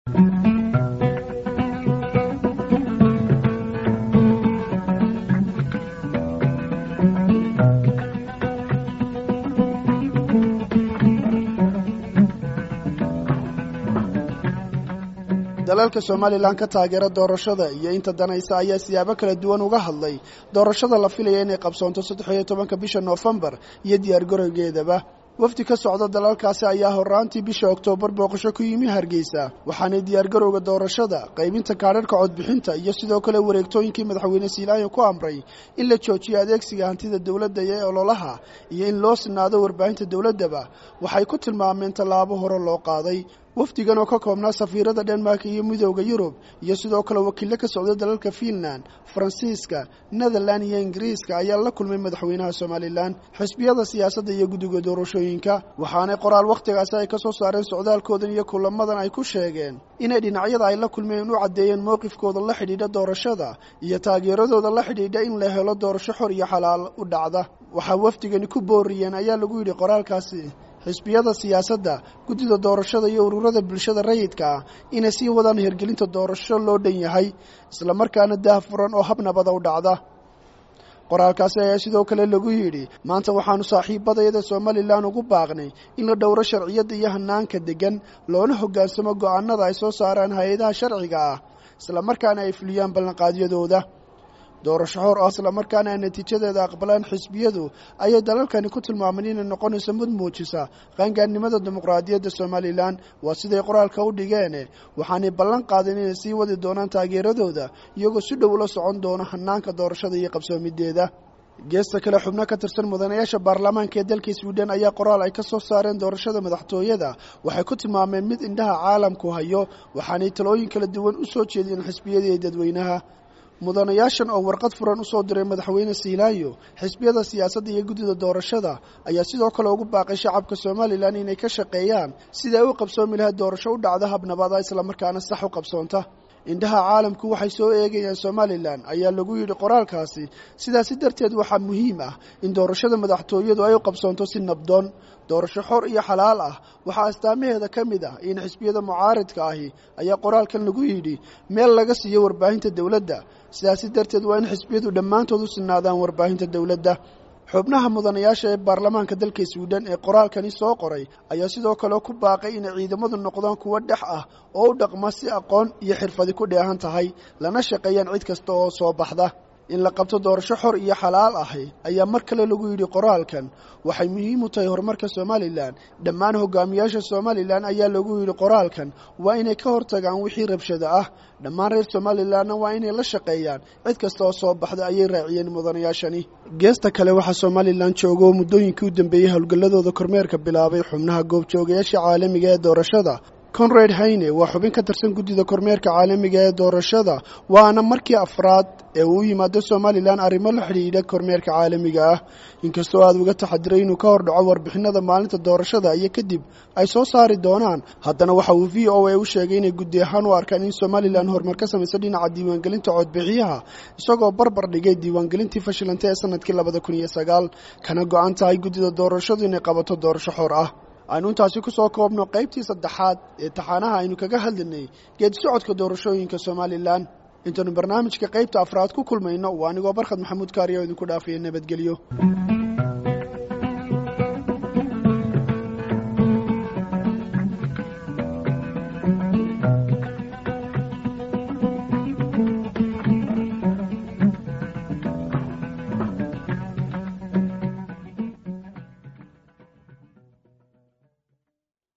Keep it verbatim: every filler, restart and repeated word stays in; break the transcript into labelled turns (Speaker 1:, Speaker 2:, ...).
Speaker 1: dalalka Soomaaliland ka taageera doorashada iyo inta danaysa ayaa siyaabo kala duwan uga hadlay doorashada la filayo inay qabsoonto saddex iyo tobanka bisha November iyo diyaar garowgeedaba. wafdi ka socda dalalkaasi ayaa horaantii bisha Oktoobar booqasho ku yimi Hargeysa, waxaana diyaar garowga doorashada, qaybinta kaadhadhka codbixinta iyo sidoo kale wareegtooyinkii madaxweyne Siilaanyo ku amray in la joojiyo adeegsiga hantida dawladda ee ololaha iyo in loo sinaado warbaahinta dawladaba waxay ku tilmaameen tallaabo hore loo qaaday. wafdigan oo ka koobnaa safiirada Denmark iyo Midowga Yurub iyo sidoo kale wakiilo ka socda dalalka Finland, Faransiiska, Netherlands iyo Ingiriiska ayaa la kulmay madaxweynaha Soomaaliland, xisbiyada siyaasadda iyo guddiga doorashooyinka, waxaana qoraal waqtigaas ay ka soo saareen socdaalkoodan iyo kulamadan ay ku sheegeen inay dhinacyada ay la kulmeen u cadeeyeen mowqifkooda la xidhiidha doorashada iyo taageeradooda la xidhiidha in la helo doorasho xor iyo xalaal u dhacda. waxa wafdigani ku booriyeen ayaa lagu yidhi qoraalkaasi xisbiyada siyaasadda, guddida doorashada iyo ururada bulshada rayidka ah inay sii wadaan hirgelinta doorasho loo dhan yahay isla markaana daahfuran oo hab nabada u dhacda. qoraalkaasi ayaa sidoo kale lagu yidhi maanta waxaanu saaxiibadayada Soomaaliland ugu baaqnay in la dhowro sharciyada iyo hanaanka degan loona hoggaansamo go'aanada ay soo saaraan hay'adaha sharciga ah isla markaana ay fuliyaan ballanqaadyadooda. doorasho xor ah isla markaana natiijadeeda aqbalaan xisbiyadu ayay dalalkani ku tilmaameen inay noqonayso mid muujisa qaangaarnimada dimuqraadiyadda Soomaaliland. waa siday qoraalka u dhigeen, waxaanay ballan qaadeen inay sii wadi doonaan taageeradooda iyagoo si dhow ula socon doona hanaanka doorashada iyo qabsoomideeda. geesta kale xubno ka tirsan mudanayaasha baarlamaanka ee dalka Sweden ayaa qoraal ay ka soo saareen doorashada madaxtooyada waxay ku tilmaameen mid indhaha caalamku hayo, waxaanay talooyin kala duwan u soo jeediyeen xisbiyada iyo dadweynaha. mudanayaashan oo warqad furan u soo diray madaxweyne Siilaanyo, xisbiyada siyaasadda iyo guddida doorashada ayaa sidoo kale ugu baaqay shacabka Soomaaliland inay ka shaqeeyaan sida ay u qabsoomi lahayd doorasho u dhacda hab nabad ah isla markaana sax u qabsoonta. indhaha caalamku waxay soo eegayaan Soomaaliland ayaa lagu yidhi qoraalkaasi, sidaas darteed waxaa muhiim ah in doorashada madaxtooyadu ay u qabsoonto si nabdoon. doorasho xor iyo xalaal ah waxaa astaamaheeda ka mid ah in xisbiyada mucaaridka ahi ayaa qoraalkan lagu yidhi meel laga siiyo warbaahinta dawladda, sidaas darteed waa in xisbiyadu dhammaantood u sinaadaan warbaahinta dawladda. xubnaha mudanayaasha ee baarlamaanka dalka Sweden ee qoraalkani soo qoray ayaa sidoo kale ku baaqay in ciidamadu noqdaan kuwa dhex ah oo u dhaqma si aqoon iyo xirfadi ku dheehan tahay, lana shaqeeyaan cid kasta oo soo baxda. in la qabto doorasho xor iyo xalaal ah ayaa mar kale lagu yidhi qoraalkan waxay muhiim u tahay horumarka Soomaaliland. dhammaan hogaamiyaasha Soomaaliland ayaa lagu yidhi qoraalkan waa inay ka hortagaan wixii rabshado ah, dhammaan reer Soomaalilandna waa inay la shaqeeyaan cid kasta oo soo baxda ayay raaciyeen mudanayaashani. geesta kale waxaa Soomaaliland joogo muddooyinkii u dambeeyay howlgalladooda kormeerka bilaabay xubnaha goobjoogayaasha caalamiga ee doorashada. Conrad Hayne waa xubin ka tirsan guddida kormeerka caalamiga ee doorashada, waana markii afraad ee uu yimaado Soomaaliland arrimo la xidhiidha kormeerka caalamiga ah. inkastoo aad uga taxadiray inuu ka hor dhaco warbixinada maalinta doorashada iyo kadib ay soo saari doonaan, haddana waxa uu V O A u sheegay inay guddi ahaan u arkaan in Soomaaliland horumar ka samaysa dhinaca diiwaangelinta codbixiyaha, isagoo barbar dhigay diiwaangelintii fashilantay ee sanadkii labada kun iyo sagaal, kana go'an tahay guddida doorashadu inay qabato doorasho xor ah. aynu intaasi ku soo koobno qaybtii saddexaad ee taxanaha aynu kaga hadlinay geedi socodka doorashooyinka Soomaaliland. intaanu barnaamijka qaybta afraad ku kulmayno waa anigoo Barkhad Maxamuud Kaariyo idinku dhaafaya nabadgelyo.